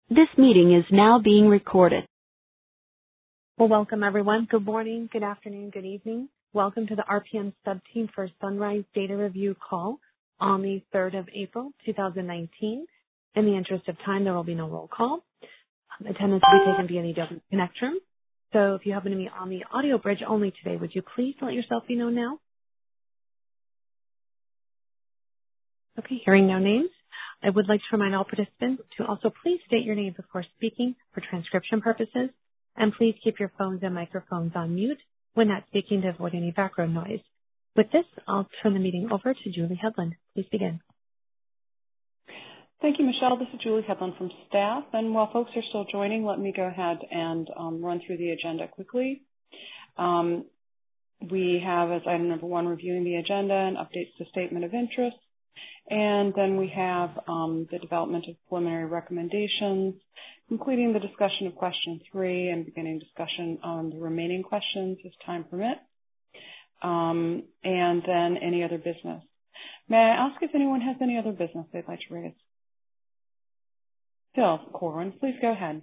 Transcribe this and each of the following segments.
This meeting is now being recorded. Well, welcome everyone. Good morning, good afternoon, good evening. Welcome to the RPM Subteam for Sunrise Data Review call on the 3rd of April, 2019. In the interest of time, there will be no roll call. Attendance will be taken via the Adobe Connect room. So if you happen to be on the audio bridge only today, would you please let yourself be known now? Okay, hearing no names. I would like to remind all participants to also please state your name before speaking for transcription purposes, and please keep your phones and microphones on mute when not speaking to avoid any background noise. With this, I'll turn the meeting over to Julie Headland. Please begin. Thank you, Michelle. This is Julie Headland from staff. And while folks are still joining, let me go ahead and run through the agenda quickly. We have as item number 1 reviewing the agenda and updates to statement of interest. And then we have the development of preliminary recommendations, completing the discussion of question 3 and beginning discussion on the remaining questions as time permits, and then any other business. May I ask if anyone has any other business they'd like to raise? Phil Corwin, please go ahead.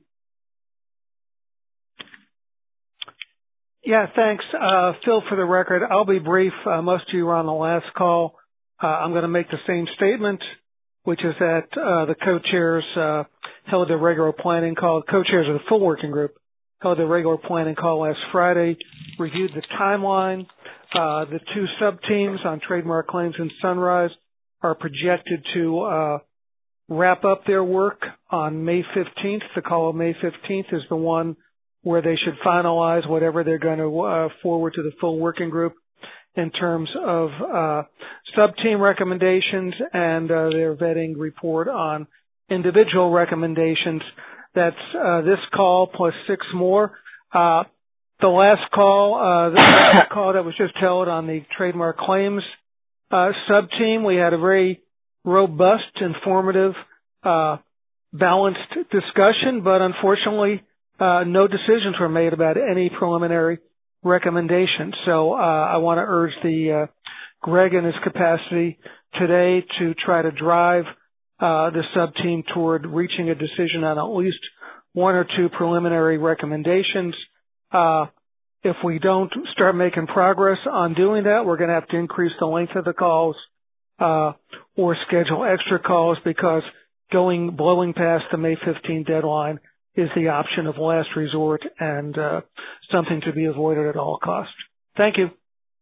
Yeah, thanks. Phil, for the record, I'll be brief. Most of you were on the last call. I'm going to make the same statement, which is that the co-chairs held a regular planning call. Co-chairs of the full working group held a regular planning call last Friday, reviewed the timeline. The 2 sub-teams on trademark claims and Sunrise are projected to wrap up their work on May 15th. The call of May 15th is the one where they should finalize whatever they're going to forward to the full working group in terms of sub-team recommendations and their vetting report on individual recommendations. That's this call plus 6 more. The last call, the call that was just held on the trademark claims sub-team, we had a very robust, informative, balanced discussion, but unfortunately no decisions were made about any preliminary recommendations. So I want to urge Greg in his capacity today to try to drive the sub-team toward reaching a decision on at least 1 or 2 preliminary recommendations. If we don't start making progress on doing that, we're going to have to increase the length of the calls or schedule extra calls, because blowing past the May 15 deadline is the option of last resort and something to be avoided at all costs. Thank you.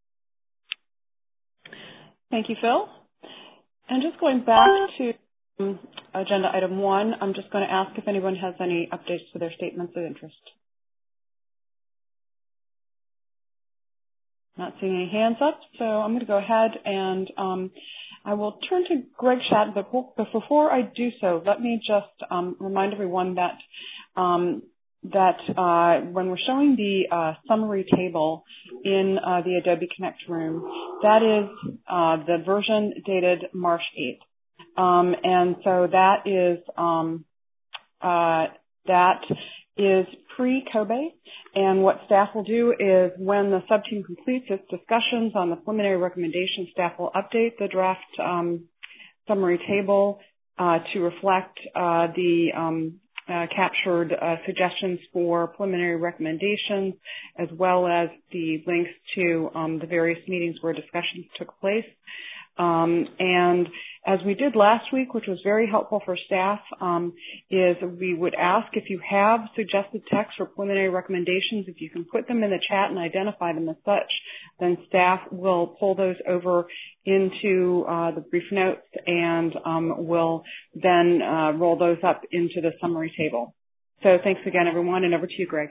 Thank you, Phil. And just going back to agenda item 1, I'm just going to ask if anyone has any updates to their statements of interest. Not seeing any hands up, so I'm going to go ahead and I will turn to Greg Schatten, but before I do so, let me just remind everyone that when we're showing the summary table in the Adobe Connect room, that is the version dated March 8th. And so that is pre-Kobe. And what staff will do is when the subteam completes its discussions on the preliminary recommendation, staff will update the draft summary table to reflect the captured suggestions for preliminary recommendations, as well as the links to the various meetings where discussions took place. And as we did last week, which was very helpful for staff, is we would ask if you have suggested text or preliminary recommendations, if you can put them in the chat and identify them as such, then staff will pull those over into the brief notes and will then roll those up into the summary table. So thanks again, everyone, and over to you, Greg.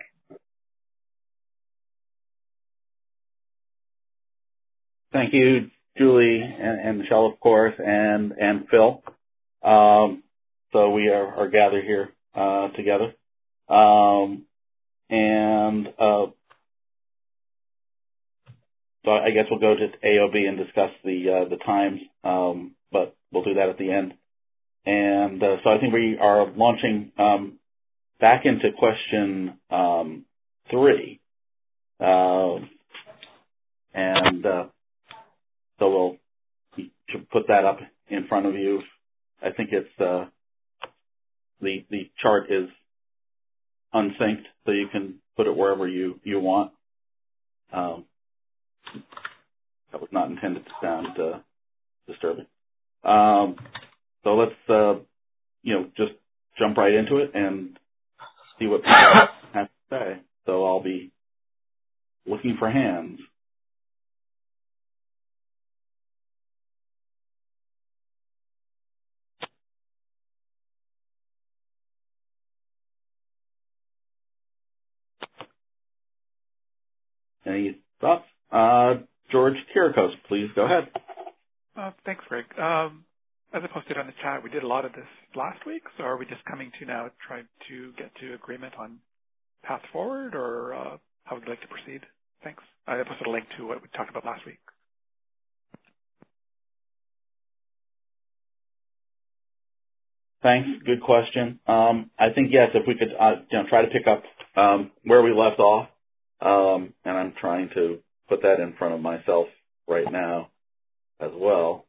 Thank you, Julie and Michelle, of course, and Phil. So we are gathered here together. So I guess we'll go to AOB and discuss the times, but we'll do that at the end. And so I think we are launching back into question 3. So we'll put that up in front of you. I think it's the chart is unsynced, so you can put it wherever you want. That was not intended to sound disturbing. So let's just jump right into it and see what people have to say. So I'll be looking for hands. Any thoughts? George Kirikos, please go ahead. Thanks, Greg. As I posted on the chat, we did a lot of this last week, so are we just coming to now trying to get to agreement on path forward, or how would you like to proceed? Thanks. I posted a link to what we talked about last week. Thanks. Good question. I think, yes, if we could try to pick up where we left off, and I'm trying to put that in front of myself right now as well.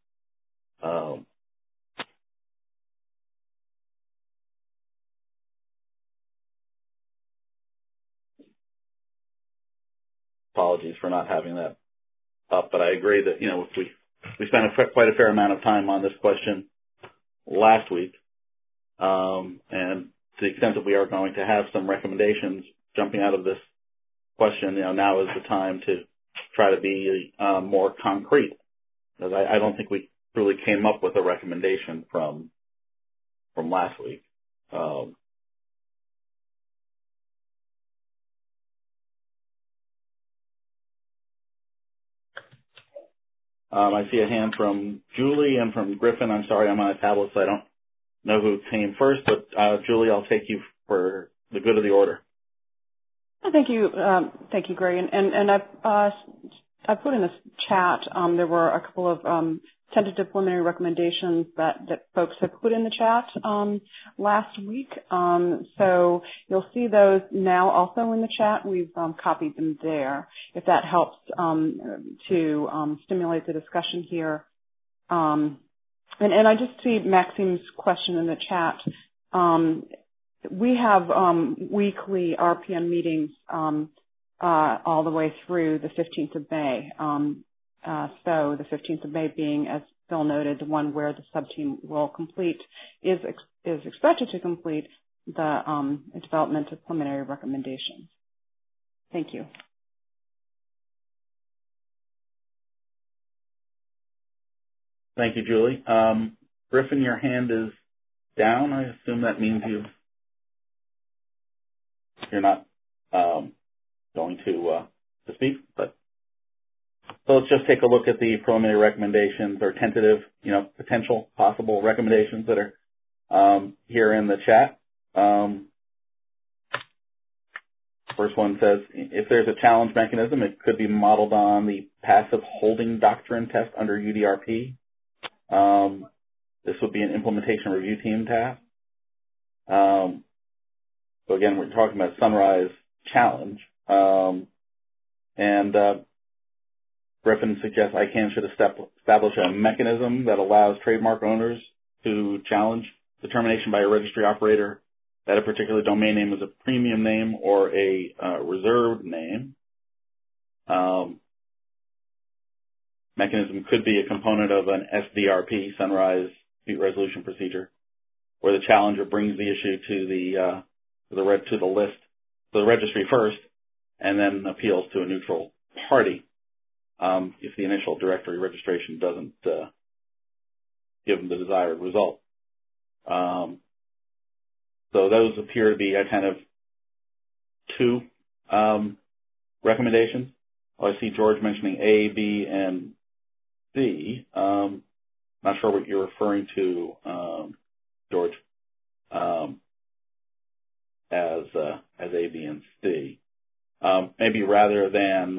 Apologies for not having that up, but I agree that, we spent quite a fair amount of time on this question last week, and to the extent that we are going to have some recommendations jumping out of this question, now is the time to try to be more concrete, because I don't think we really came up with a recommendation from last week. I see a hand from Julie and from Griffin. I'm sorry, I'm on a tablet, so I don't know who came first, but Julie, I'll take you for the good of the order. Thank you, Greg. And I put in the chat. There were a couple of tentative preliminary recommendations that folks have put in the chat last week. So you'll see those now also in the chat. We've copied them there. If that helps to stimulate the discussion here. And I just see Maxime's question in the chat. We have weekly RPM meetings all the way through the 15th of May. So the 15th of May being, as Phil noted, the one where the subteam will complete, is expected to complete the development of preliminary recommendations. Thank you. Thank you, Julie. Griffin, your hand is down. I assume that means you're not going to speak, but so let's just take a look at the preliminary recommendations or tentative, potential possible recommendations that are here in the chat. First one says, if there's a challenge mechanism, it could be modeled on the passive holding doctrine test under UDRP. This would be an implementation review team task. So again, we're talking about Sunrise challenge. And Griffin suggests ICANN should establish a mechanism that allows trademark owners to challenge determination by a registry operator that a particular domain name is a premium name or a reserved name. Mechanism could be a component of an SDRP, Sunrise Dispute Resolution Procedure, where the challenger brings the issue to the list, to the registry first, and then appeals to a neutral party if the initial directory registration doesn't give them the desired result. So those appear to be a kind of two recommendations. I see George mentioning A, B, and C. Not sure what you're referring to, George, as A, B, and C. Maybe rather than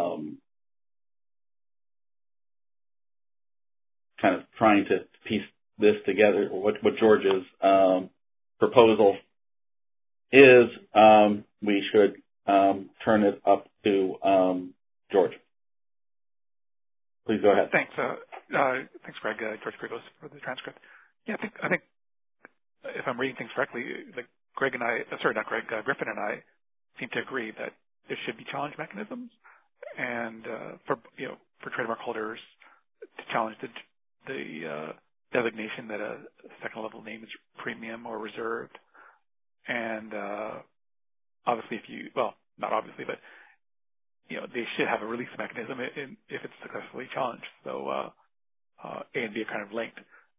kind of trying to piece this together, what George's proposal is, we should turn it up to George. Please go ahead. Thanks. Thanks, Greg. George Krigos for the transcript. Yeah, I think if I'm reading things correctly, like Griffin and I seem to agree that there should be challenge mechanisms, and for trademark holders to challenge the designation that a second level name is premium or reserved, and obviously, not obviously, but they should have a release mechanism if it's successfully challenged. So A and B are kind of linked,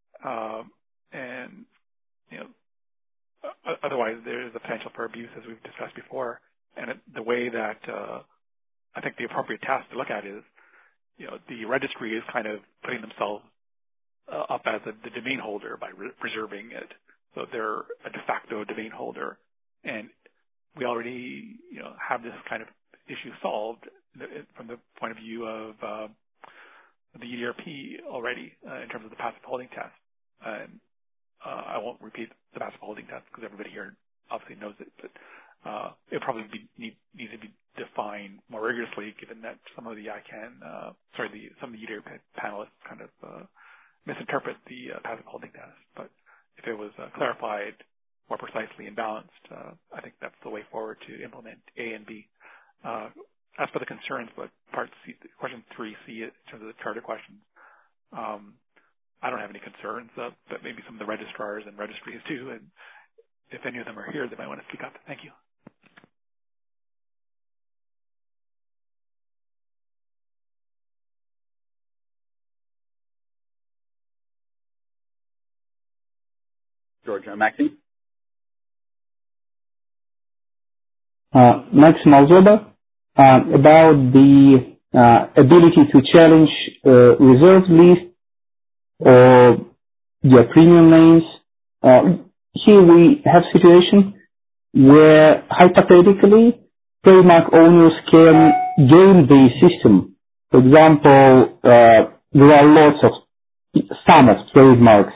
and otherwise there is the potential for abuse, as we've discussed before. And the way that I think the appropriate task to look at is, the registry is kind of putting themselves up as the domain holder by preserving it. So they're a de facto domain holder, and we already have this kind of issue solved from the point of view of the UDRP already in terms of the passive holding test. And I won't repeat the passive holding test because everybody here obviously knows it, but it probably needs to be defined more rigorously, given that some of the some of the UDRP panelists kind of misinterpret the passive holding test. But if it was clarified more precisely and balanced, I think that's the way forward to implement A and B. As for the concerns, but part C, question 3C, in terms of the charter questions, I don't have any concerns, but maybe some of the registrars and registries do. And if any of them are here, they might want to speak up. Thank you. George, Maxime? Maxime Alzoba, about the ability to challenge reserved list or their premium names. Here we have a situation where hypothetically trademark owners can game the system. For example, there are lots of some of trademarks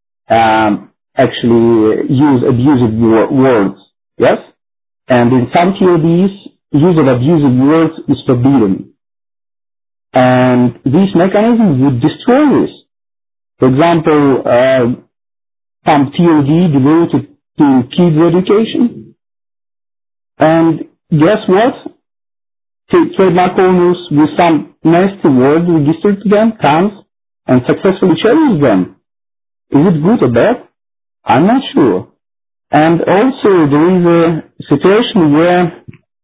actually use abusive words, yes? And in some TOBs, use of abusive words is forbidden. And this mechanism would destroy this. For example, some TOD devoted to kids education. And guess what? Trademark owners with some nasty words registered to them comes and successfully challenge them. Is it good or bad? I'm not sure. And also there is a situation where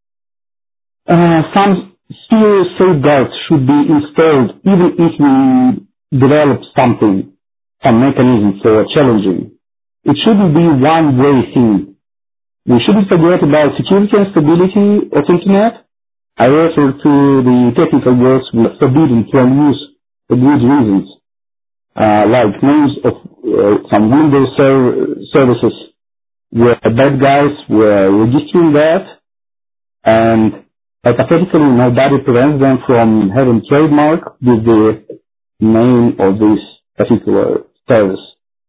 some serious safeguards should be installed even if we develop some mechanism for challenging. It shouldn't be one-way thing. We shouldn't forget about security and stability of Internet. I refer to the technical words forbidden from use for good reasons, like names of some Windows services where bad guys were registering that, and hypothetically nobody prevents them from having trademark with the name of this particular service.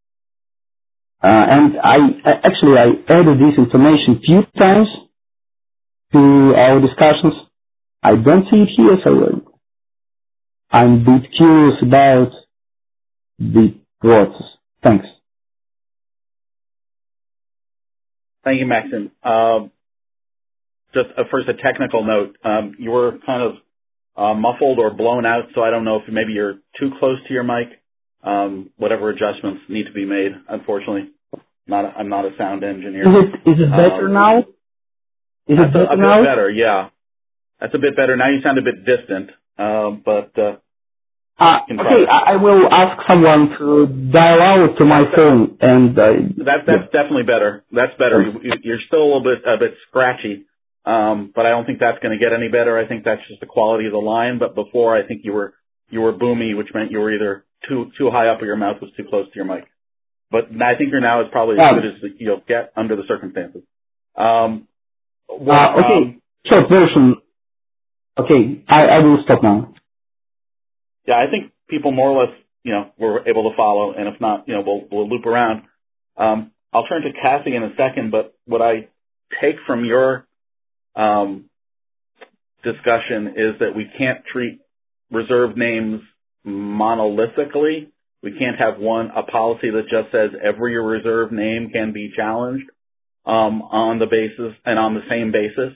And I added this information few times to our discussions. I don't see it here, so I'm a bit curious about the process. Thanks. Thank you, Maxim. Just first a technical note. You were kind of muffled or blown out, so I don't know if maybe you're too close to your mic. Whatever adjustments need to be made, unfortunately. I'm not a sound engineer. Is it better now? Is it better now? A bit better, yeah. That's a bit better. Now you sound a bit distant, but okay, I will ask someone to dial out to my phone, and that's definitely better. That's better. You're still a bit scratchy, but I don't think that's going to get any better. I think that's just the quality of the line. But before, I think you were boomy, which meant you were either too high up or your mouth was too close to your mic. But I think you're now is probably as good as you'll get under the circumstances. Okay, short version. Okay, I will stop now. Yeah, I think people more or less, were able to follow, and if not, we'll loop around. I'll turn to Kathy in a second, but what I take from your discussion is that we can't treat reserved names monolithically, We can't have a policy that just says every reserved name can be challenged on the same basis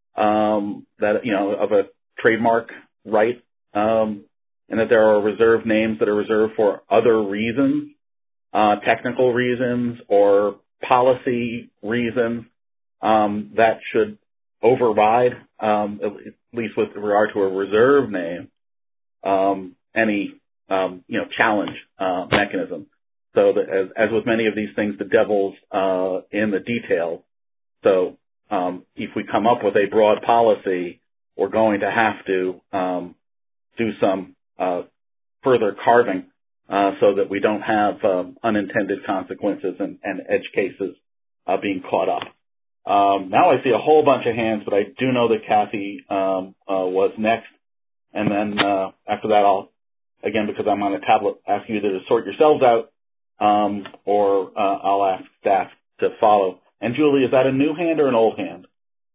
of a trademark right, and that there are reserved names that are reserved for other reasons, technical reasons or policy reasons that should override, at least with regard to a reserved name, any challenge mechanism. So that as with many of these things, the devil's in the details. So if we come up with a broad policy, we're going to have to do some further carving so that we don't have unintended consequences and edge cases being caught up. Now I see a whole bunch of hands, but I do know that Kathy was next. And then after that, I'll, again, because I'm on a tablet, ask you either to sort yourselves out or I'll ask staff to follow. And Julie, is that a new hand or an old hand?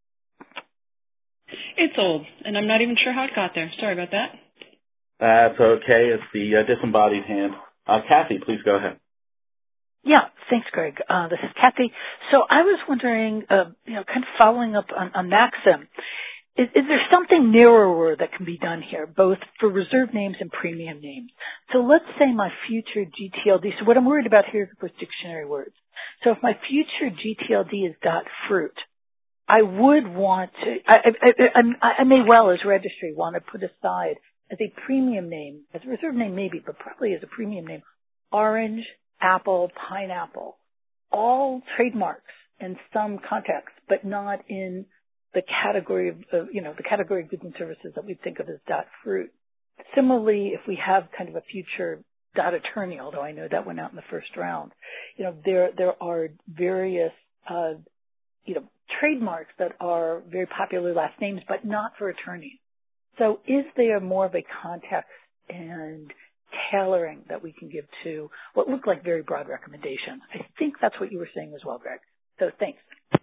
It's old, and I'm not even sure how it got there. Sorry about that. That's okay. It's the disembodied hand. Kathy, please go ahead. Yeah, thanks, Greg. This is Kathy. So I was wondering, kind of following up on Maxim, is there something narrower that can be done here, both for reserved names and premium names? So let's say my future GTLD. So what I'm worried about here is with dictionary words. So if my future GTLD is .fruit, I would want to, I may well as registry want to put aside as a premium name, as a reserved name maybe, but probably as a premium name, orange, apple, pineapple, all trademarks in some context, but not in the category of the category of goods and services that we think of as .fruit. Similarly, if we have kind of a future .attorney, although I know that went out in the first round, there are various, trademarks that are very popular last names, but not for attorneys. So is there more of a context and tailoring that we can give to what look like very broad recommendations? I think that's what you were saying as well, Greg. So thanks.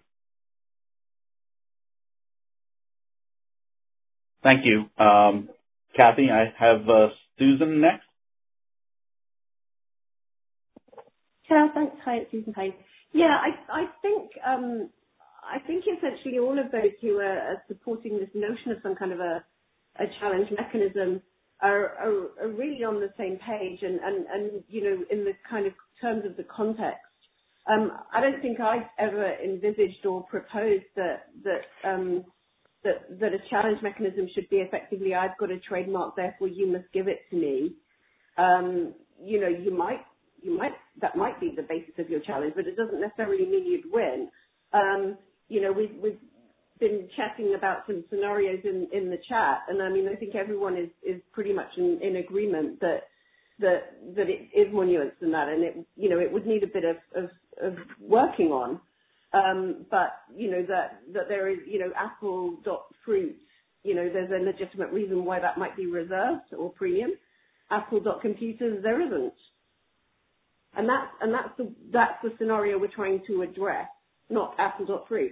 Thank you. Kathy, I have Susan next. Yeah, thanks. Hi, it's Susan Payne. Yeah, I think essentially all of those who are supporting this notion of some kind of a challenge mechanism are really on the same page and in the kind of terms of the context. I don't think I've ever envisaged or proposed that a challenge mechanism should be effectively, I've got a trademark, therefore you must give it to me. That might be the basis of your challenge, but it doesn't necessarily mean you'd win. We've been chatting about some scenarios in the chat, and I mean, I think everyone is pretty much in agreement that it is more nuanced than that, and it would need a bit of working on. But that there is, apple.fruit, there's a legitimate reason why that might be reserved or premium. Apple.computers, there isn't. And that's the scenario we're trying to address, not apple.fruit.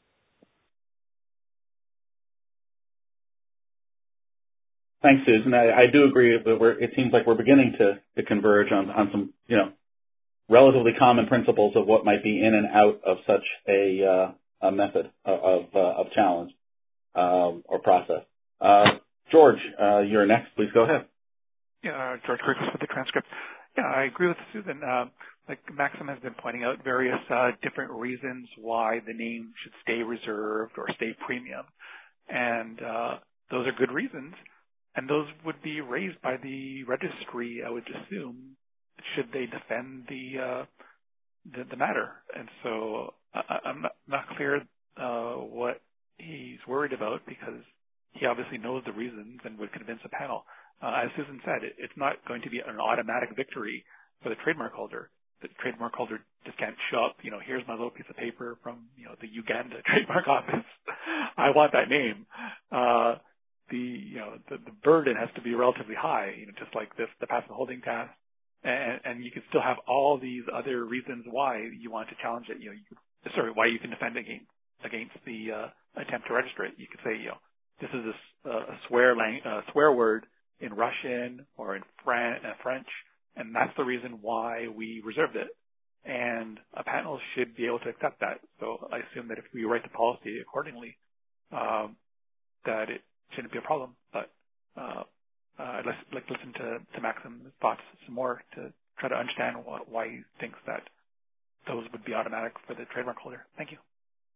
Thanks, Susan. I do agree that it seems like we're beginning to converge on some, relatively common principles of what might be in and out of such a method of challenge or process. George, you're next. Please go ahead. Yeah, George Kirkus with the transcript. Yeah, I agree with Susan. Like Maxim has been pointing out various different reasons why the name should stay reserved or stay premium. And those are good reasons. And those would be raised by the registry, I would assume, should they defend the matter. And so I'm not clear what he's worried about, because he obviously knows the reasons and would convince a panel. As Susan said, it's not going to be an automatic victory for the trademark holder. The trademark holder just can't show up, here's my little piece of paper from, the Uganda trademark office. I want that name. The burden has to be relatively high, just like this, the passive holding task. And you can still have all these other reasons why you want to challenge it. Why you can defend against the attempt to register it. You could say, this is a swear word in Russian or in French, and that's the reason why we reserved it. And a panel should be able to accept that. So I assume that if we write the policy accordingly, that it shouldn't be a problem. But I'd like to listen to Maxim's thoughts some more to try to understand why he thinks that those would be automatic for the trademark holder. Thank you.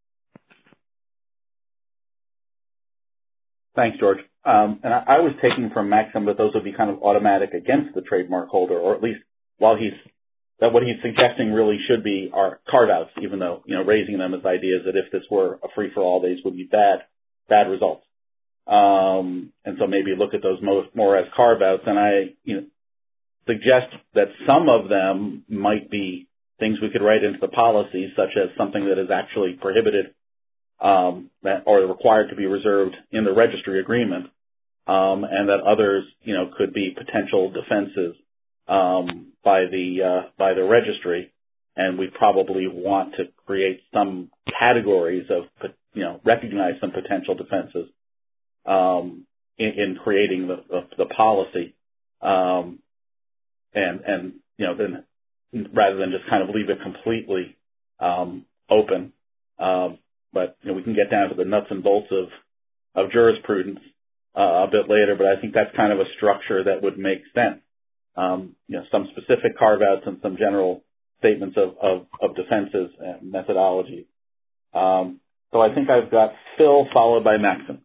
Thanks, George. And I was taking from Maxim that those would be kind of automatic against the trademark holder, or at least what he's suggesting really should be are carve-outs, even though, raising them as ideas that if this were a free-for-all, these would be bad results. And so maybe look at those more as carve-outs. And I, suggest that some of them might be things we could write into the policy, such as something that is actually prohibited or required to be reserved in the registry agreement, and that others, could be potential defenses by the registry, and we probably want to create some categories of, recognize some potential defenses in creating the policy, and then rather than just kind of leave it completely open. But we can get down to the nuts and bolts of jurisprudence a bit later, but I think that's kind of a structure that would make sense. Some specific carve-outs and some general statements of defenses and methodologies. So I think I've got Phil followed by Maxim.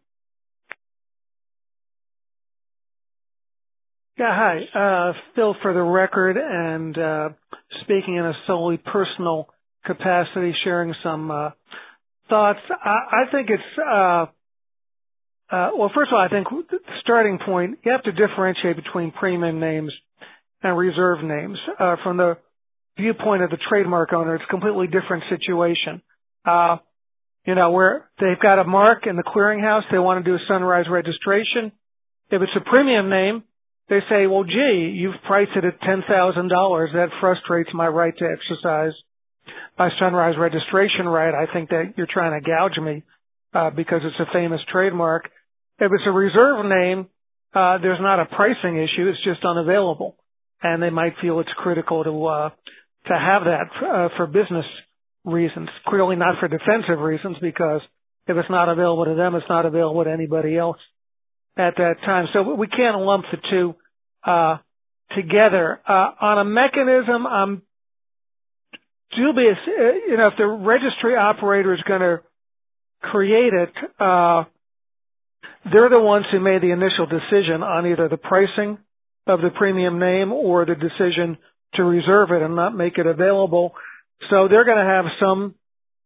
Yeah, hi. Phil for the record, and speaking in a solely personal capacity, sharing some thoughts. I think it's, well, first of all, I think the starting point, you have to differentiate between premium names and reserve names. From the viewpoint of the trademark owner, it's a completely different situation. Where they've got a mark in the clearinghouse, they want to do a Sunrise registration. If it's a premium name, they say, well, gee, you've priced it at $10,000. That frustrates my right to exercise my Sunrise registration right. I think that you're trying to gouge me because it's a famous trademark. If it's a reserve name, there's not a pricing issue. It's just unavailable. And they might feel it's critical to have that for business reasons, clearly not for defensive reasons, because if it's not available to them, it's not available to anybody else at that time. So we can't lump the two together. On a mechanism, I'm dubious, if the registry operator is going to create it, they're the ones who made the initial decision on either the pricing of the premium name or the decision to reserve it and not make it available. So they're going to have some,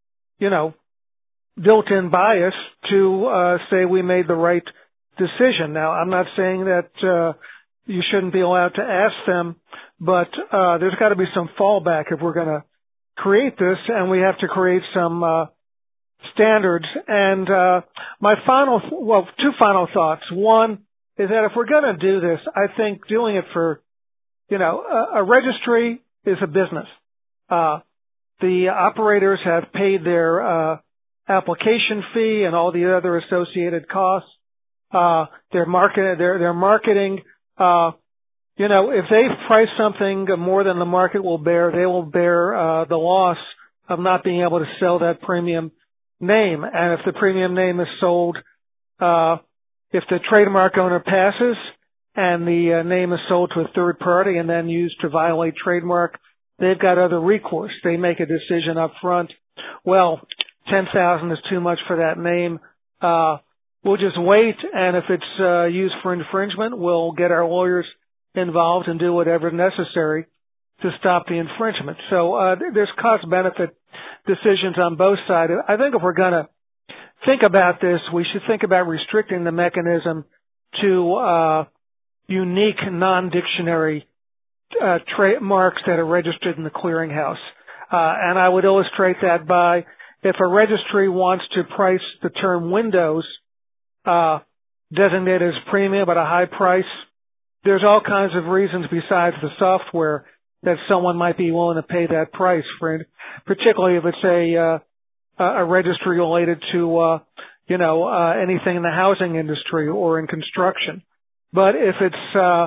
built-in bias to say we made the right decision. Now, I'm not saying that you shouldn't be allowed to ask them, but there's got to be some fallback if we're going to create this, and we have to create some standards. And my two final thoughts. One is that if we're going to do this, I think doing it for, a registry is a business. The operators have paid their application fee and all the other associated costs. Their marketing, if they've priced something more than the market will bear, they will bear the loss of not being able to sell that premium name. And if the premium name is sold, if the trademark owner passes and the name is sold to a third party and then used to violate trademark, they've got other recourse. They make a decision up front. Well, $10,000 is too much for that name. We'll just wait, and if it's used for infringement, we'll get our lawyers involved and do whatever necessary to stop the infringement. So there's cost-benefit decisions on both sides. I think if we're going to think about this, we should think about restricting the mechanism to unique non-dictionary trademarks that are registered in the clearinghouse. And I would illustrate that by if a registry wants to price the term Windows designated as premium at a high price, there's all kinds of reasons besides the software that someone might be willing to pay that price for, particularly if it's a registry related to, anything in the housing industry or in construction. But if it's,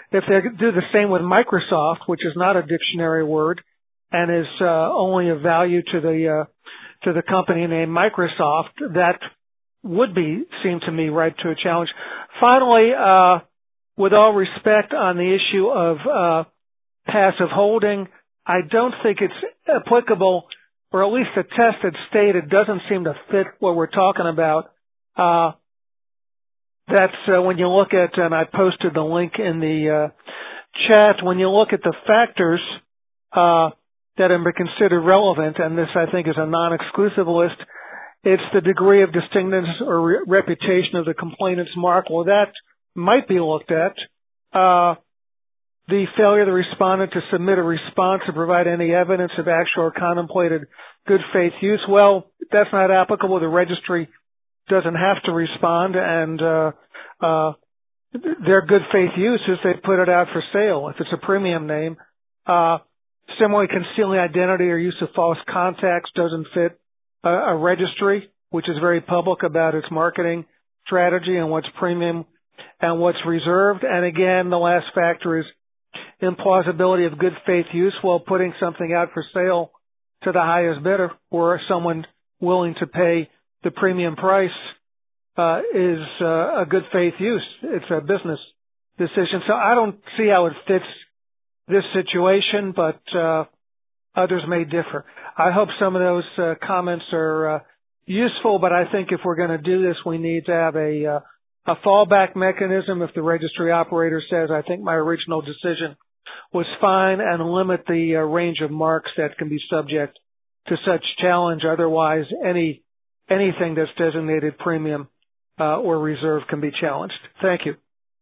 if they do the same with Microsoft, which is not a dictionary word and is only of value to the company named Microsoft, that would seem to me right to a challenge. Finally, with all respect on the issue of passive holding, I don't think it's applicable, or at least the test that's stated doesn't seem to fit what we're talking about. That's when you look at, and I posted the link in the chat, when you look at the factors that are considered relevant, and this I think is a non-exclusive list, it's the degree of distinctiveness or reputation of the complainant's mark. Well, that might be looked at. The failure of the respondent to submit a response to provide any evidence of actual or contemplated good faith use. Well, that's not applicable. The registry doesn't have to respond, and their good faith use is they put it out for sale if it's a premium name. Similarly, concealing identity or use of false contacts doesn't fit a registry, which is very public about its marketing strategy and what's premium and what's reserved. And again, the last factor is implausibility of good faith use. Well, putting something out for sale to the highest bidder or someone willing to pay the premium price is a good faith use. It's a business decision. So I don't see how it fits this situation, but others may differ. I hope some of those comments are useful, but I think if we're going to do this, we need to have a fallback mechanism if the registry operator says, I think my original decision was fine, and limit the range of marks that can be subject to such challenge. Otherwise, anything that's designated premium or reserve can be challenged. Thank you.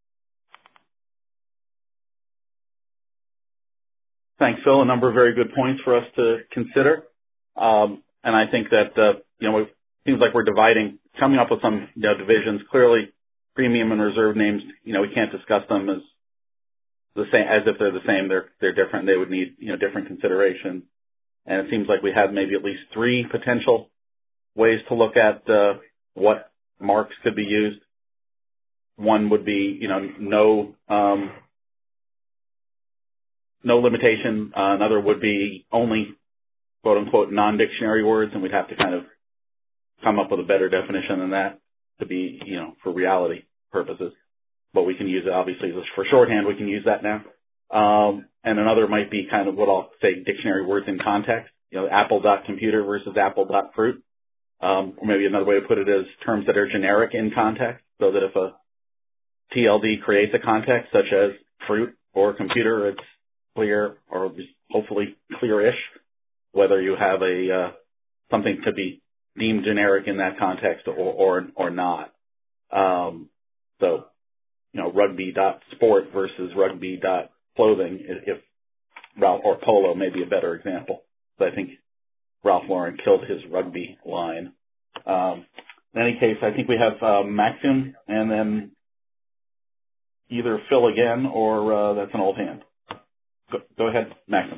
Thanks, Phil. A number of very good points for us to consider. And I think that, it seems like we're coming up with some divisions. Clearly, premium and reserve names, we can't discuss them as the same, as if they're the same. They're different. They would need, different consideration. And it seems like we have maybe at least 3 potential ways to look at what marks could be used. One would be, no limitation. Another would be only quote unquote non-dictionary words, and we'd have to kind of come up with a better definition than that to be, for reality purposes. But we can use it, obviously, for shorthand, we can use that now. And another might be kind of what I'll say dictionary words in context, apple.computer versus apple.fruit. Or maybe another way to put it is terms that are generic in context, so that if a TLD creates a context such as fruit or computer, it's clear, or hopefully clear-ish, whether you have something to be deemed generic in that context or not. So, rugby.sport versus rugby.clothing, if Ralph, or polo may be a better example. So I think Ralph Lauren killed his rugby line. In any case, I think we have Maxim, and then either Phil again, or that's an old hand. Go ahead, Maxim.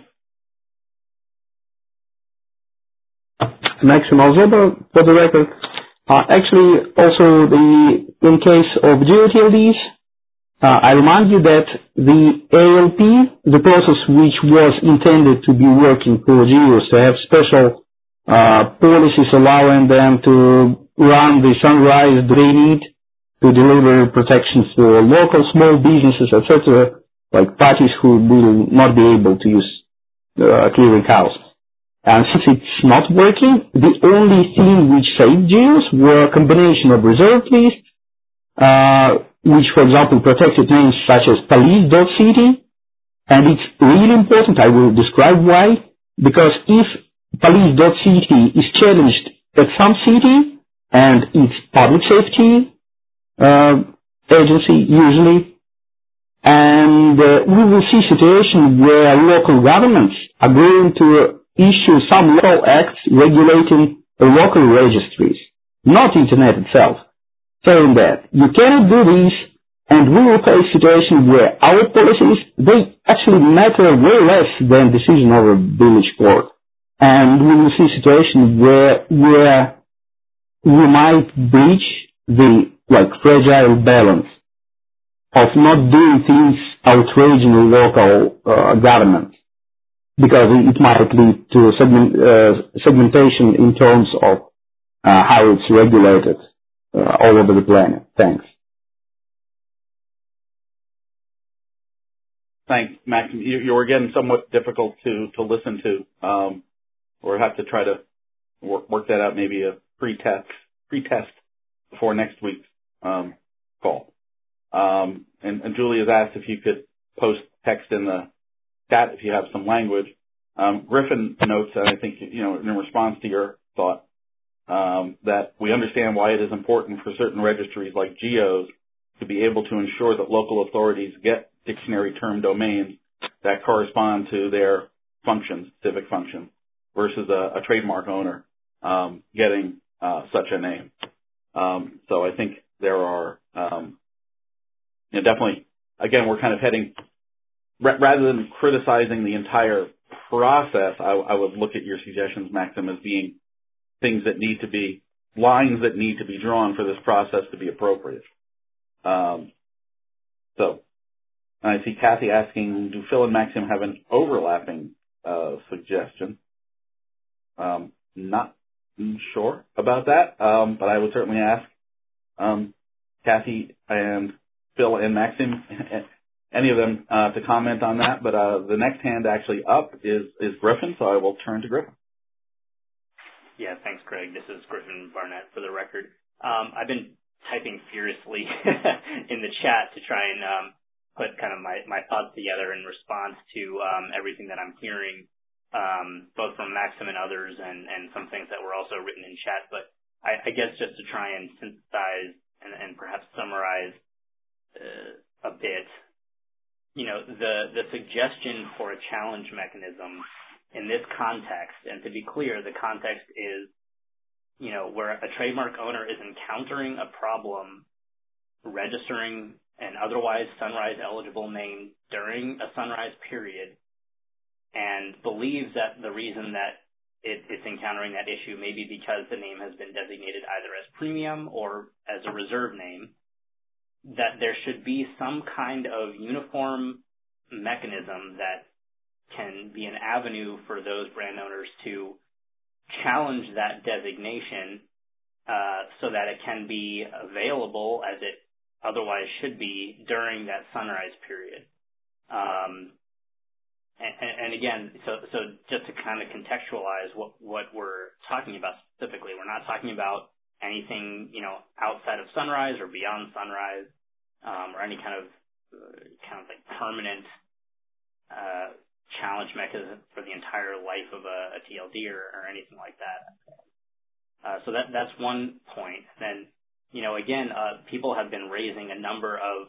Maxim Algebra, for the record. Actually, also in case of GeoTLDs, I remind you that the ALP, the process which was intended to be working for geos, to have special policies allowing them to run the Sunrise they need to deliver protections for local small businesses, etc., like parties who will not be able to use clearinghouse. And since it's not working, the only thing which saved geos were a combination of reserved lists, which, for example, protected names such as police.city. And it's really important, I will describe why, because if police.city is challenged at some city, and it's public safety agency usually, and we will see situation where local governments are going to issue some local acts regulating local registries, not internet itself, saying that you cannot do this, and we will face a situation where our policies, they actually matter way less than decision of a village court. And we will see a situation where we might breach the fragile balance. of not doing things outraging the local government, because it might lead to segmentation in terms of how it's regulated all over the planet. Thanks. Thanks, Maxim. You were getting somewhat difficult to listen to. We'll have to try to work that out, maybe a pre-test before next week's call. And Julie has asked if you could post text in the chat if you have some language. Griffin notes, and I think, in response to your thought, that we understand why it is important for certain registries like GEOs to be able to ensure that local authorities get dictionary term domains that correspond to their functions, civic functions, versus a trademark owner getting such a name. So I think there are definitely, again, we're kind of heading, rather than criticizing the entire process, I would look at your suggestions, Maxim, as being things that need to be, lines that need to be drawn for this process to be appropriate. So I see Kathy asking, do Phil and Maxim have an overlapping suggestion? Not sure about that, but I would certainly ask Kathy and Phil and Maxim, any of them, to comment on that. But the next hand actually up is Griffin, so I will turn to Griffin. Yeah, thanks, Greg. This is Griffin Barnett for the record. I've been typing furiously in the chat to try and put kind of my thoughts together in response to everything that I'm hearing, both from Maxim and others, and some things that were also written in chat. But I guess just to try and synthesize and perhaps summarize a bit, the suggestion for a challenge mechanism in this context, and to be clear, the context is, where a trademark owner is encountering a problem registering an otherwise Sunrise eligible name during a Sunrise period, and believes that the reason that it's encountering that issue may be because the name has been designated either as premium or as a reserve name, that there should be some kind of uniform mechanism that can be an avenue for those brand owners to challenge that designation so that it can be available as it otherwise should be during that Sunrise period. And again, so just to kind of contextualize what we're talking about specifically, we're not talking about anything, outside of Sunrise or beyond Sunrise, or any kind of like permanent challenge mechanism for the entire life of a TLD or anything like that. So that's one point. Then, again, people have been raising a number of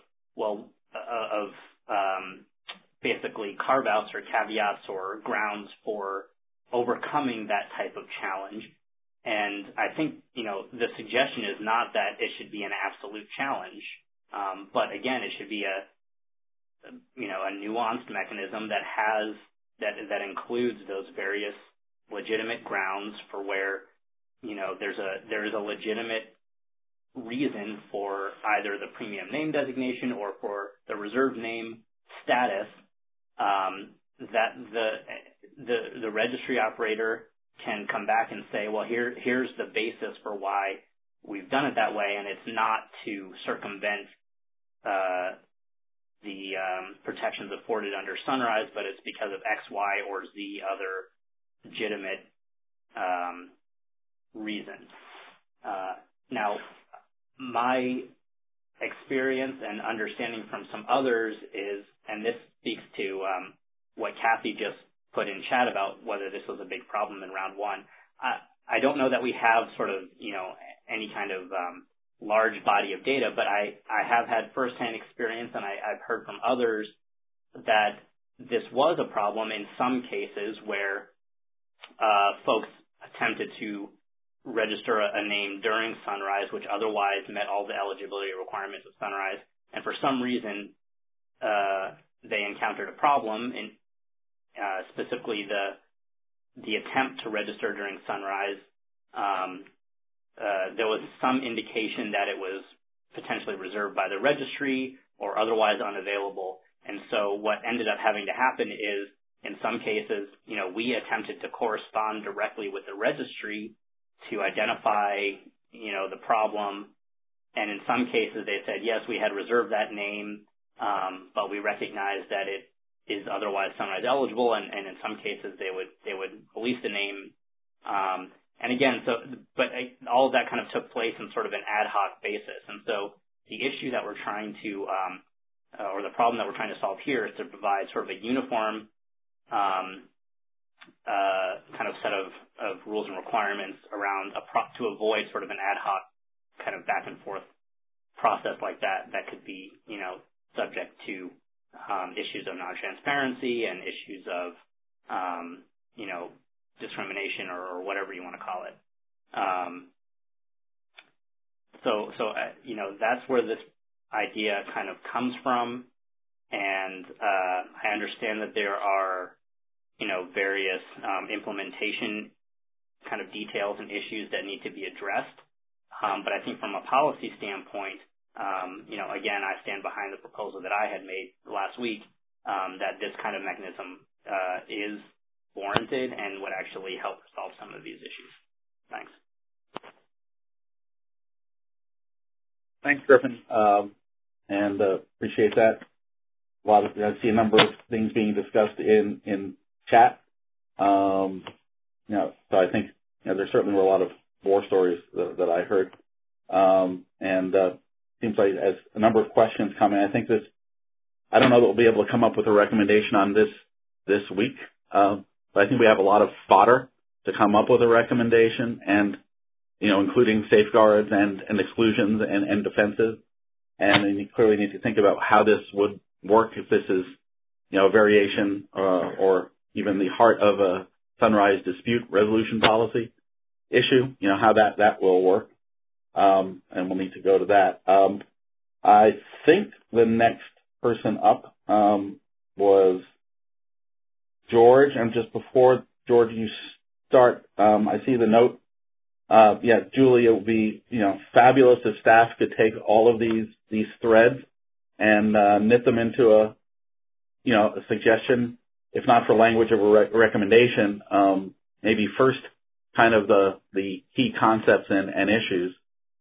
basically carve-outs or caveats or grounds for overcoming that type of challenge. And I think, the suggestion is not that it should be an absolute challenge, but again, it should be a nuanced mechanism that includes those various legitimate grounds for where, there is a legitimate reason for either the premium name designation or for the reserve name status, that the registry operator can come back and say, well, here's the basis for why we've done it that way, and it's not to circumvent the protections afforded under Sunrise, but it's because of X, Y, or Z other legitimate reasons. Now, my experience and understanding from some others is, and this speaks to what Kathy just put in chat about whether this was a big problem in round one. I don't know that we have sort of, any kind of large body of data, but I have had firsthand experience, and I've heard from others that this was a problem in some cases where folks attempted to register a name during Sunrise, which otherwise met all the eligibility requirements of Sunrise, and for some reason they encountered a problem, in specifically the attempt to register during Sunrise. There was some indication that it was potentially reserved by the registry or otherwise unavailable. And so what ended up having to happen is, in some cases, we attempted to correspond directly with the registry to identify, the problem. And in some cases, they said, yes, we had reserved that name, but we recognize that it is otherwise Sunrise eligible. And in some cases, they would release the name. And again, but all of that kind of took place in sort of an ad hoc basis. And so the issue that we're trying to, or the problem that we're trying to solve here is to provide sort of a uniform kind of set of rules and requirements around to avoid sort of an ad hoc kind of back and forth process like that could be, subject to issues of non-transparency and issues of, discrimination or whatever you want to call it. So that's where this idea kind of comes from. And I understand that there are, various implementation kind of details and issues that need to be addressed. But I think from a policy standpoint, again, I stand behind the proposal that I had made last week, that this kind of mechanism is warranted and would actually help solve some of these issues. Thanks. Thanks, Griffin, and appreciate that. I see a number of things being discussed in chat. So I think there certainly were a lot of war stories that I heard, and seems like as a number of questions coming. I think I don't know that we'll be able to come up with a recommendation on this week, but I think we have a lot of fodder to come up with a recommendation, and including safeguards and exclusions and defenses. And then you clearly need to think about how this would work if this is, a variation or even the heart of a Sunrise dispute resolution policy issue, how that will work. And we'll need to go to that. I think the next person up was George. And just before, George, you start, I see the note. Julie, it would be, fabulous if staff could take all of these threads and knit them into a suggestion, if not for language of a recommendation, maybe first kind of the key concepts and issues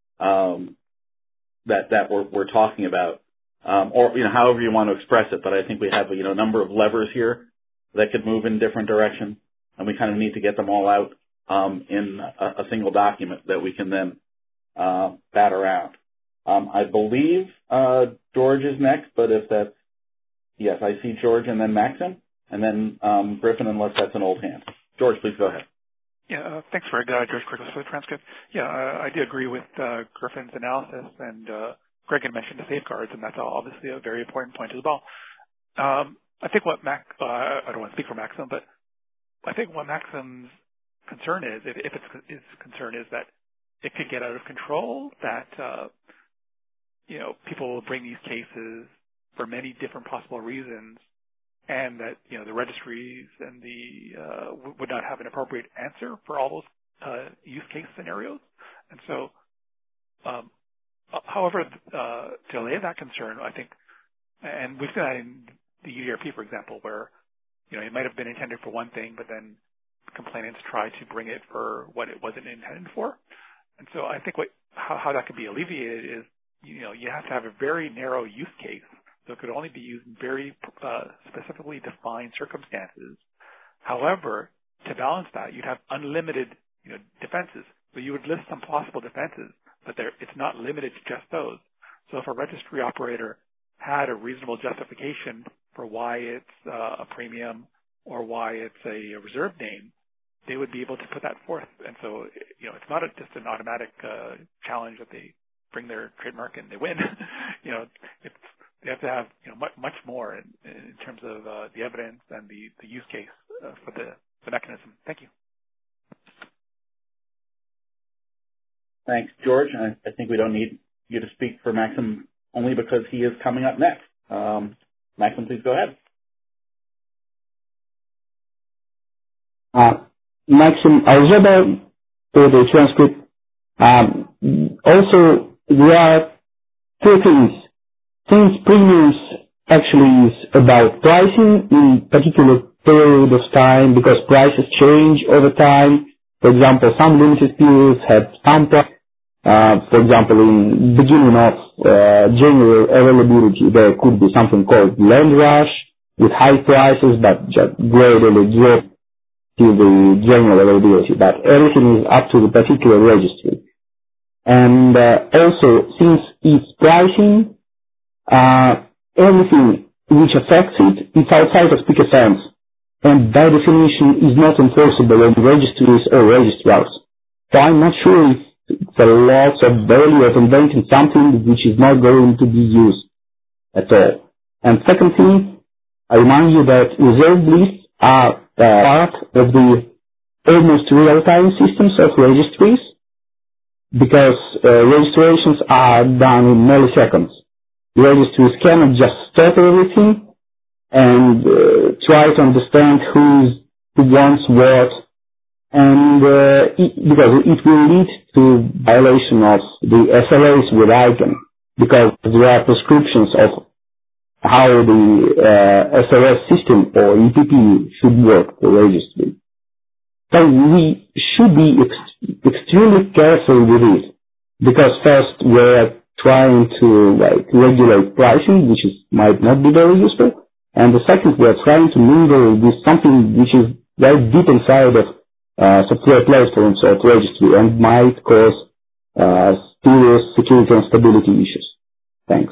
that we're talking about, or however you want to express it. But I think we have a number of levers here that could move in different directions, and we kind of need to get them all out in a single document that we can then bat around. I believe George is next, but if that's, yes, I see George and then Maxim, and then Griffin, unless that's an old hand. George, please go ahead. Yeah, thanks, Greg. George Crickles for the transcript. Yeah, I do agree with Griffin's analysis, and Greg had mentioned the safeguards, and that's obviously a very important point as well. I think what I don't want to speak for Maxim, but I think what Maxim's concern is, if his concern is that it could get out of control, that people will bring these cases for many different possible reasons, and that the registries and would not have an appropriate answer for all those use case scenarios. And so, however, to allay that concern, I think, and we've seen that in the UDRP, for example, where it might have been intended for one thing, but then complainants try to bring it for what it wasn't intended for. And so I think how that could be alleviated is, you have to have a very narrow use case. So it could only be used in very specifically defined circumstances. However, to balance that, you'd have unlimited, defenses. So you would list some possible defenses, but it's not limited to just those. So if a registry operator had a reasonable justification for why it's a premium or why it's a reserved name, they would be able to put that forth. And so, it's not just an automatic challenge that they bring their trademark and they win. They have to have much more in terms of the evidence and the use case for the mechanism. Thank you. Thanks, George. I think we don't need you to speak for Maxim only because he is coming up next. Maxim, please go ahead. Maxim, I read the transcript. Also, we are Two things. Since premiums actually is about pricing in particular period of time, because prices change over time. For example, some limited periods have some price. For example, in beginning of general availability, there could be something called land rush with high prices, but just gradually drop to the general availability. But everything is up to the particular registry. And also, since it's pricing, everything which affects it, it's outside of speaker sense, and by definition is not enforceable on registries or registrars. So I'm not sure if it's a loss of value of inventing something which is not going to be used at all. And second thing, I remind you that reserved lists are part of the almost real-time systems of registries, because registrations are done in milliseconds. Registries cannot just stop everything and try to understand who wants what, and because it will lead to violation of the SLAs with ICANN, because there are prescriptions of how the SLS system or EPP should work for registry. So we should be extremely careful with it, because first we're trying to regulate pricing, which might not be very useful, and the second, we're trying to mingle with something which is very deep inside of software platforms of registry and might cause serious security and stability issues. Thanks.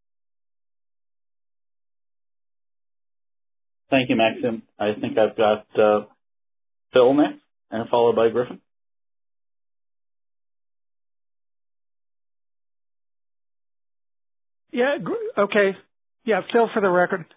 Thank you, Maxim. I think I've got Phil next, and followed by Griffin. Yeah, okay. Yeah, Phil for the record.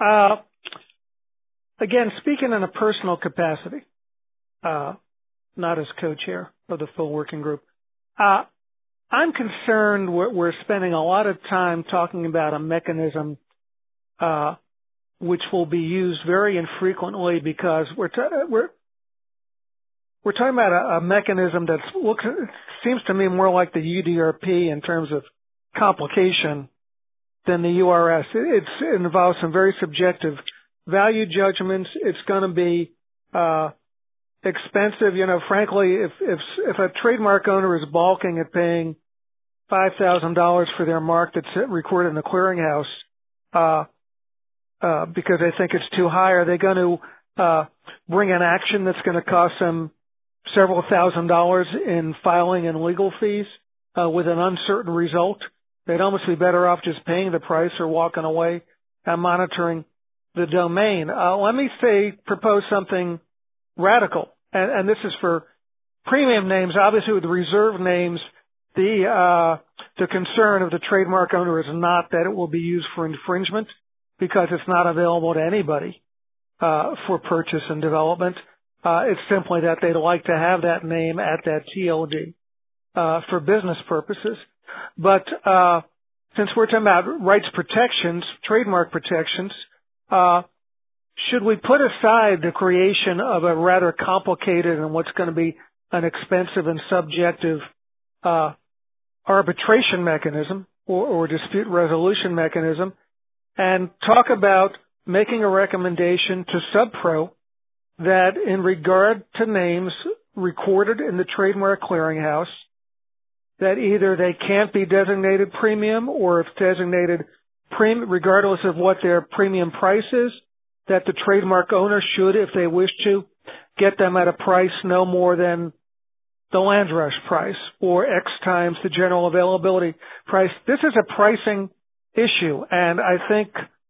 Again, speaking in a personal capacity, not as co-chair of the full working group, I'm concerned we're spending a lot of time talking about a mechanism which will be used very infrequently, because we're talking about a mechanism that seems to me more like the UDRP in terms of complication than the URS. It involves some very subjective value judgments. It's going to be expensive. You know, frankly, if a trademark owner is balking at paying $5,000 for their mark that's recorded in the clearinghouse because they think it's too high, are they going to bring an action that's going to cost them several $1,000s in filing and legal fees with an uncertain result? They'd almost be better off just paying the price or walking away and monitoring the domain. Let me propose something radical, and this is for premium names. Obviously, with reserved names, the concern of the trademark owner is not that it will be used for infringement, because it's not available to anybody for purchase and development. It's simply that they'd like to have that name at that TLD for business purposes. But since we're talking about rights protections, trademark protections, should we put aside the creation of a rather complicated and what's going to be an expensive and subjective arbitration mechanism or dispute resolution mechanism, and talk about making a recommendation to SubPro that in regard to names recorded in the Trademark Clearinghouse, that either they can't be designated premium, or if designated premium, regardless of what their premium price is, that the trademark owner should, if they wish to, get them at a price no more than the land rush price, or X times the general availability price. This is a pricing issue, and I think,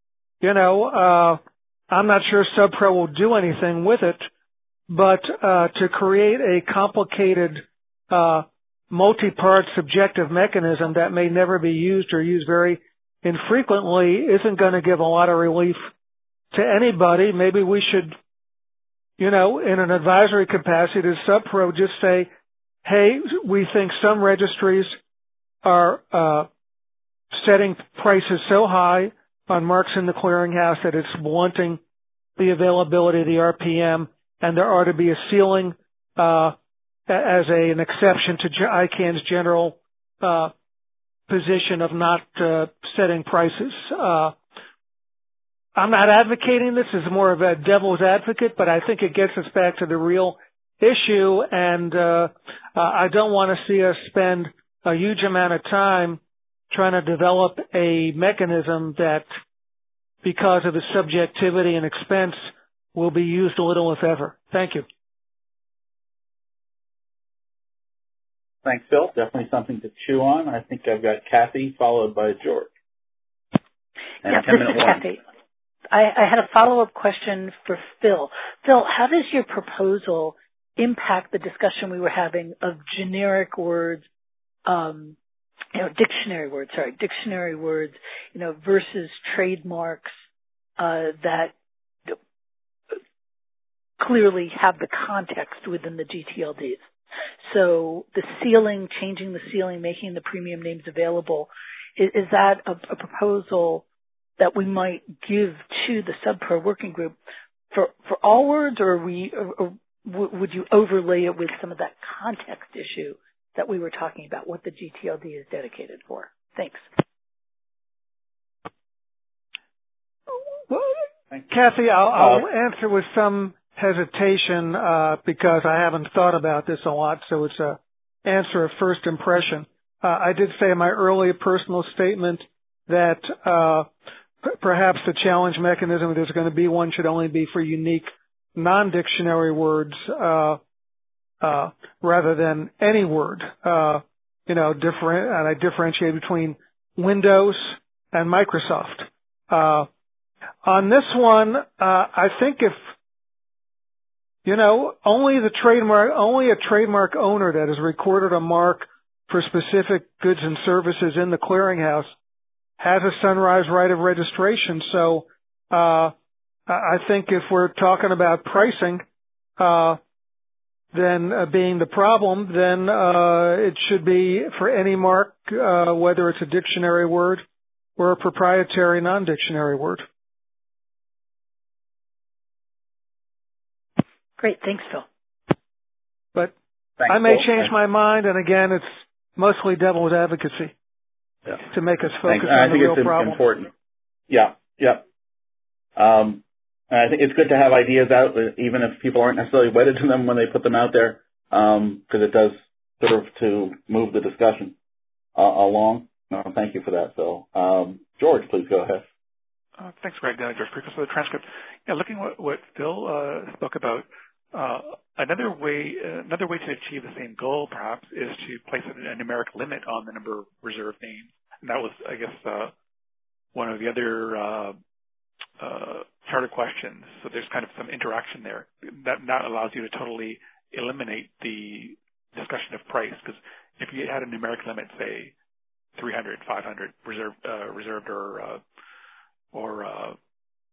I'm not sure SubPro will do anything with it, but to create a complicated multi-part subjective mechanism that may never be used or used very infrequently isn't going to give a lot of relief to anybody. Maybe we should, in an advisory capacity to SubPro, just say, hey, we think some registries are setting prices so high on marks in the clearinghouse that it's blunting the availability of the RPM, and there ought to be a ceiling as an exception to ICANN's general position of not setting prices. I'm not advocating this as more of a devil's advocate, but I think it gets us back to the real issue, and I don't want to see us spend a huge amount of time trying to develop a mechanism that, because of the subjectivity and expense, will be used a little, if ever. Thank you. Thanks, Phil. Definitely something to chew on. I think I've got Kathy followed by George. And this is Kathy. I had a follow-up question for Phil. Phil, how does your proposal impact the discussion we were having of generic words, dictionary words, versus trademarks that clearly have the context within the GTLDs? So the ceiling, changing the ceiling, making the premium names available, is that a proposal that we might give to the subpro working group for all words, or would you overlay it with some of that context issue that we were talking about, what the GTLD is dedicated for? Thanks. Well, Kathy, I'll answer with some hesitation because I haven't thought about this a lot, so it's a answer of first impression. I did say in my earlier personal statement that perhaps the challenge mechanism, if there's going to be one, should only be for unique non-dictionary words rather than any word. And I differentiate between Windows and Microsoft. On this one, I think if only a trademark owner that has recorded a mark for specific goods and services in the clearinghouse has a Sunrise right of registration. So I think if we're talking about pricing, then being the problem, then it should be for any mark, whether it's a dictionary word or a proprietary non-dictionary word. Great. Thanks, Phil. But I may change my mind, and again, it's mostly devil's advocacy to make us focus on the real problem. I think it's important. Yeah. I think it's good to have ideas out, even if people aren't necessarily wedded to them when they put them out there, because it does serve to move the discussion along. Thank you for that, Phil. George, please go ahead. Thanks, Greg. George Prikus for the transcript. Yeah, looking at what Phil spoke about, another way to achieve the same goal, perhaps, is to place a numeric limit on the number of reserved names. And that was, I guess, one of the other charter questions. So there's kind of some interaction there. That allows you to totally eliminate the discussion of price, because if you had a numeric limit, say 300, 500 reserved or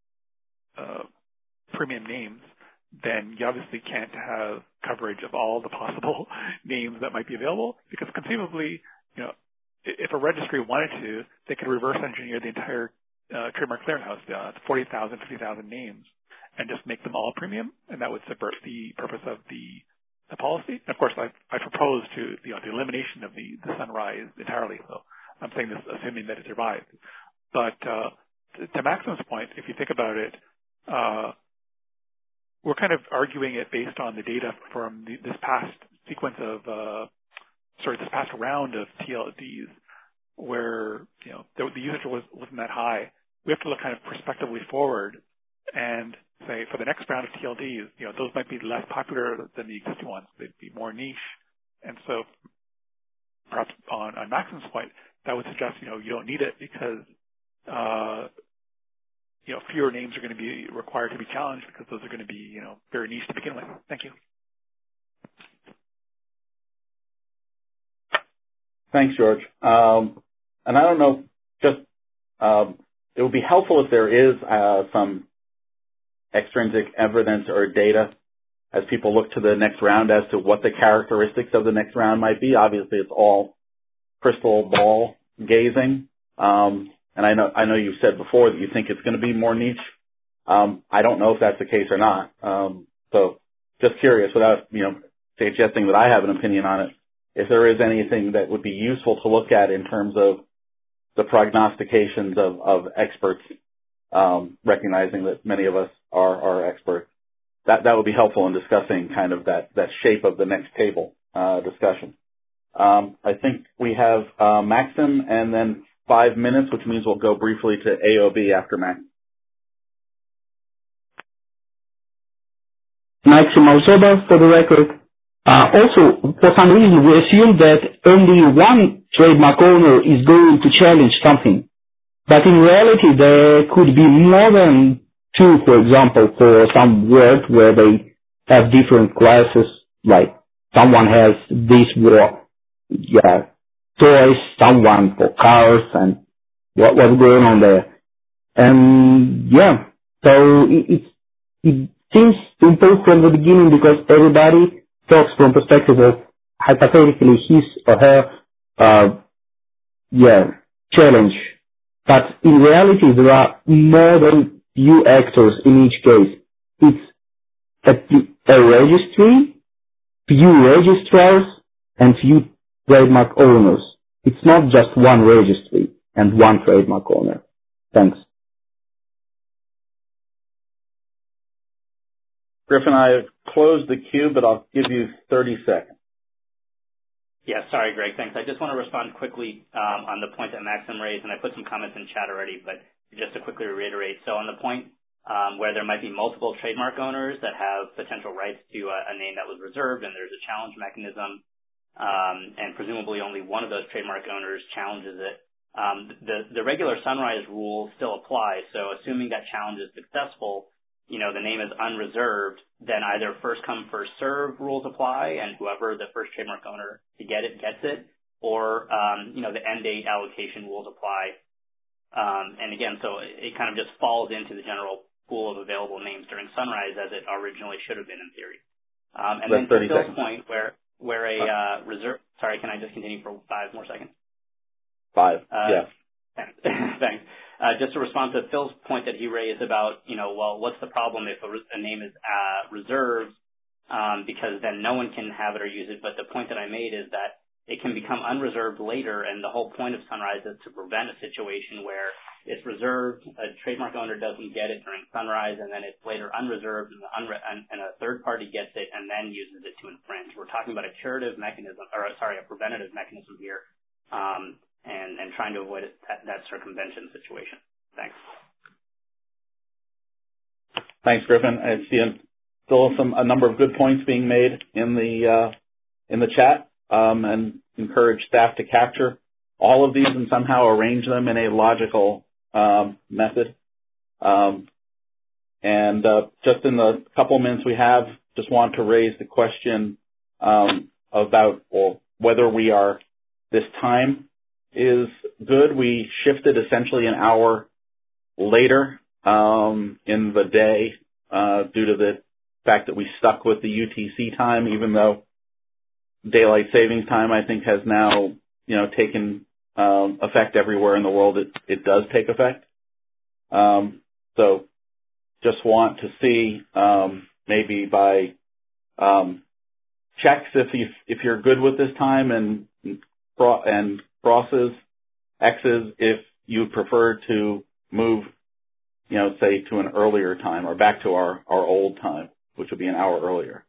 premium names, then you obviously can't have coverage of all the possible names that might be available, because conceivably, if a registry wanted to, they could reverse engineer the entire trademark clearinghouse, 40,000, 50,000 names, and just make them all premium, and that would subvert the purpose of the policy. And of course, I propose to the elimination of the Sunrise entirely. So I'm saying this assuming that it survives. But to Maxim's point, if you think about it, we're kind of arguing it based on the data from this past sequence of, this past round of TLDs, where the usage wasn't that high. We have to look kind of prospectively forward and say for the next round of TLDs, those might be less popular than the existing ones. They'd be more niche, and so perhaps on Maxim's point, that would suggest you don't need it because fewer names are going to be required to be challenged because those are going to be, very niche to begin with. Thank you. Thanks, George. And I don't know, it would be helpful if there is some extrinsic evidence or data as people look to the next round as to what the characteristics of the next round might be. Obviously, it's all crystal ball gazing. And I know you've said before that you think it's going to be more niche. I don't know if that's the case or not. So just curious, without suggesting that I have an opinion on it. if there is anything that would be useful to look at in terms of the prognostications of experts, recognizing that many of us are experts, that would be helpful in discussing kind of that shape of the next table discussion. I think we have Maxim and then 5 minutes, which means we'll go briefly to AOB after Maxim. Maxim Alzoba, for the record. Also, for some reason, we assume that only one trademark owner is going to challenge something. But in reality, there could be more than two, for example, for some word where they have different classes, like someone has this for toys, someone for cars, and what's going on there. And so it seems simple from the beginning because everybody talks from perspective of hypothetically his or her challenge. But in reality, there are more than few actors in each case. It's a registry, few registrars, and few trademark owners. It's not just one registry and one trademark owner. Thanks. Griffin, I closed the queue, but I'll give you 30 seconds. Yeah, sorry, Greg. Thanks. I just want to respond quickly on the point that Maxim raised, and I put some comments in chat already, but just to quickly reiterate. So on the point where there might be multiple trademark owners that have potential rights to a name that was reserved and there's a challenge mechanism, and presumably only one of those trademark owners challenges it, the regular Sunrise rule still applies. So assuming that challenge is successful, the name is unreserved, then either first come, first serve rules apply, and whoever the first trademark owner to get it gets it, or, the end date allocation rules apply. And again, so it kind of just falls into the general pool of available names during Sunrise as it originally should have been in theory. And then to Phil's point where a reserve, sorry, can I just continue for 5 more seconds? 5, yeah. Thanks. Just to respond to Phil's point that he raised about, what's the problem if a name is reserved because then no one can have it or use it. But the point that I made is that it can become unreserved later, and the whole point of Sunrise is to prevent a situation where it's reserved, a trademark owner doesn't get it during Sunrise, and then it's later unreserved, and a third party gets it and then uses it to infringe. We're talking about a curative mechanism, a preventative mechanism here. And trying to avoid that circumvention situation. Thanks. Thanks, Griffin. I see still a number of good points being made in the chat, and encourage staff to capture all of these and somehow arrange them in a logical method. And just in the couple minutes we have, just want to raise the question about whether we are this time is good. We shifted essentially an hour later in the day due to the fact that we stuck with the UTC time, even though daylight savings time I think has now taken effect everywhere in the world. It does take effect. So just want to see maybe by checks if you're good with this time and crosses, X's if you prefer to move, say to an earlier time or back to our old time, which would be an hour earlier.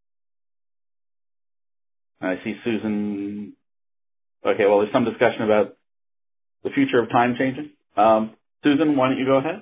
And I see Susan. Okay, well, there's some discussion about the future of time changing. Susan, why don't you go ahead?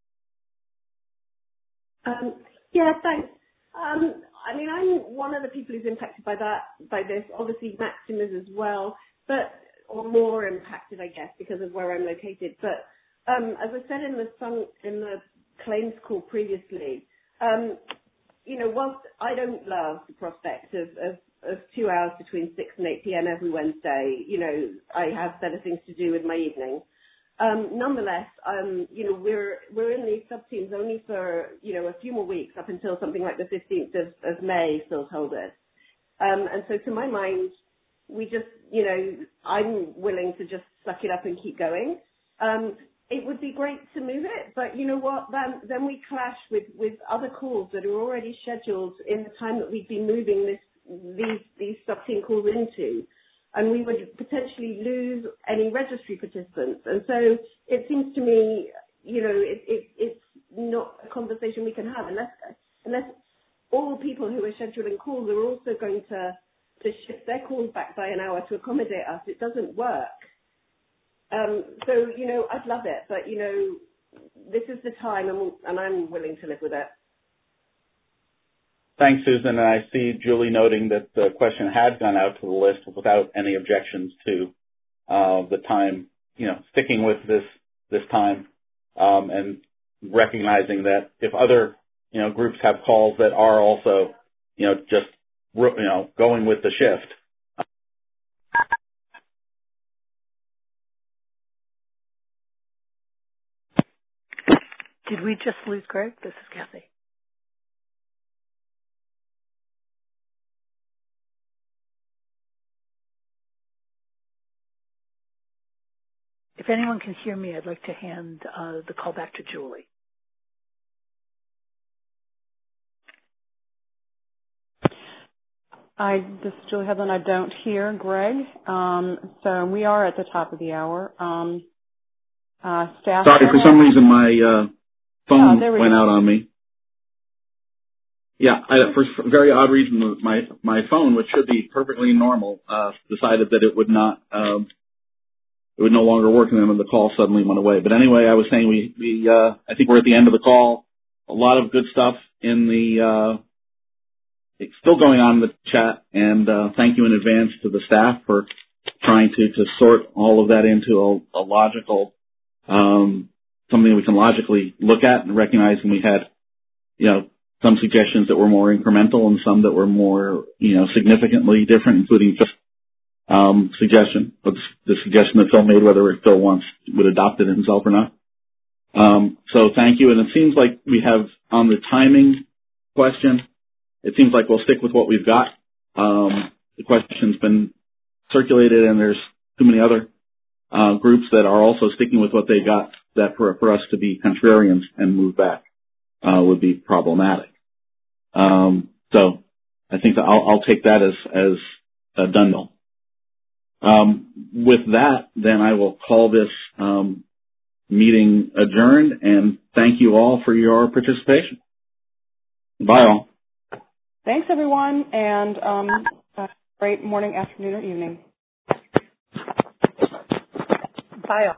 Yeah, thanks. I'm one of the people who's impacted by this. Obviously, Maxim is as well, or more impacted, I guess, because of where I'm located. But as I said in the claims call previously, whilst I don't love the prospect of 2 hours between 6 and 8 p.m. every Wednesday, I have better things to do with my evening. Nonetheless, we're in these sub-teams only for, a few more weeks up until something like the 15th of May, Phil told us. And so to my mind, we just, I'm willing to just suck it up and keep going. It would be great to move it, but you know what? Then we clash with other calls that are already scheduled in the time that we've been moving these sub-team calls into. And we would potentially lose any registry participants. And so it seems to me, it's not a conversation we can have unless all people who are scheduling calls are also going to shift their calls back by an hour to accommodate us. It doesn't work. So, I'd love it, but, this is the time, and I'm willing to live with it. Thanks, Susan. And I see Julie noting that the question had gone out to the list without any objections to the time, sticking with this time, and recognizing that if other, groups have calls that are also, just, going with the shift. Did we just lose Greg? This is Kathy. If anyone can hear me, I'd like to hand the call back to Julie. This is Julie Headland. I don't hear Greg. So we are at the top of the hour. Staff. Sorry, for some reason my phone went out on me. Yeah, for a very odd reason, my phone, which should be perfectly normal, decided that it would not. It would no longer work, and then the call suddenly went away. But anyway, I was saying we I think we're at the end of the call. A lot of good stuff in the it's still going on in the chat, and thank you in advance to the staff for trying to sort all of that into a logical something we can logically look at, and recognizing we had some suggestions that were more incremental and some that were more significantly different, including just suggestion, the suggestion that Phil made, whether Phil would adopt it himself or not. So thank you. And it seems like we have, on the timing question, it seems like we'll stick with what we've got. The question's been circulated, and there's too many other groups that are also sticking with what they got, that for us to be contrarians and move back would be problematic. So I think that I'll take that as a done deal. With that, then I will call this meeting adjourned, and thank you all for your participation. Bye all. Thanks everyone, and great morning, afternoon, or evening. Bye all.